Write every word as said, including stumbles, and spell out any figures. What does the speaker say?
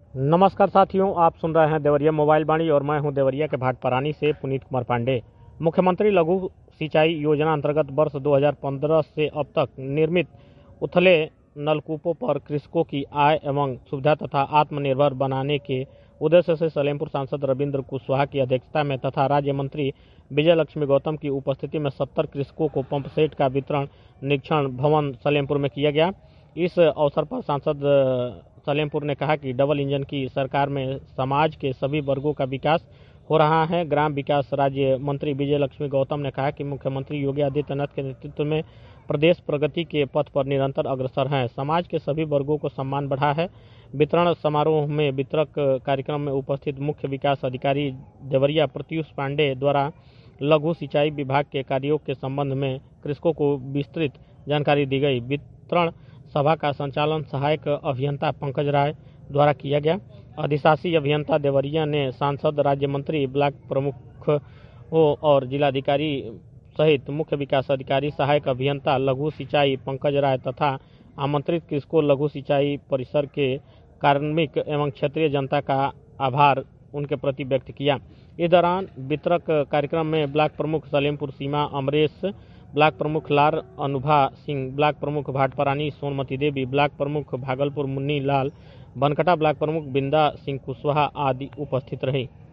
नमस्कार साथियों, आप सुन रहे हैं देवरिया मोबाइल वाणी और मैं हूं देवरिया के भाटपरानी से पुनीत कुमार पांडे। मुख्यमंत्री लघु सिंचाई योजना अंतर्गत वर्ष दो हज़ार पंद्रह से अब तक निर्मित उथले नलकूपों पर कृषकों की आय एवं सुविधा तथा आत्मनिर्भर बनाने के उद्देश्य से सलेमपुर सांसद रविंद्र कुशवाहा की अध्यक्षता में तथा राज्य मंत्री विजय लक्ष्मी गौतम की उपस्थिति में सत्तर कृषकों को पंप सेट का वितरण निरीक्षण भवन सलेमपुर में किया गया। इस अवसर पर सांसद सलेमपुर ने कहा कि डबल इंजन की सरकार में समाज के सभी वर्गों का विकास हो रहा है। ग्राम विकास राज्य मंत्री विजय लक्ष्मी गौतम ने कहा कि मुख्यमंत्री योगी आदित्यनाथ के नेतृत्व में प्रदेश प्रगति के पथ पर निरंतर अग्रसर है। समाज के सभी वर्गों को सम्मान बढ़ा है। वितरण समारोह में वितरक कार्यक्रम में उपस्थित मुख्य विकास अधिकारी देवरिया प्रत्युष पांडे द्वारा लघु सिंचाई विभाग के कार्यों के संबंध में कृषकों को विस्तृत जानकारी दी गई। वितरण सभा का संचालन सहायक अभियंता पंकज राय द्वारा किया गया। अधिशासी अभियंता देवरिया ने सांसद, राज्य मंत्री, ब्लॉक प्रमुख और जिलाधिकारी सहित मुख्य विकास अधिकारी, सहायक अभियंता लघु सिंचाई पंकज राय तथा आमंत्रित कृषकों, लघु सिंचाई परिसर के कार्मिक एवं क्षेत्रीय जनता का आभार उनके प्रति व्यक्त किया। इस दौरान वितरक कार्यक्रम में ब्लॉक प्रमुख सलेमपुर सीमा अमरेश, ब्लॉक प्रमुख लार अनुभा सिंह, ब्लॉक प्रमुख भाटपरानी सोनमती देवी, ब्लॉक प्रमुख भागलपुर मुन्नी लाल, बनकटा ब्लॉक प्रमुख बिंदा सिंह कुशवाहा आदि उपस्थित रहे।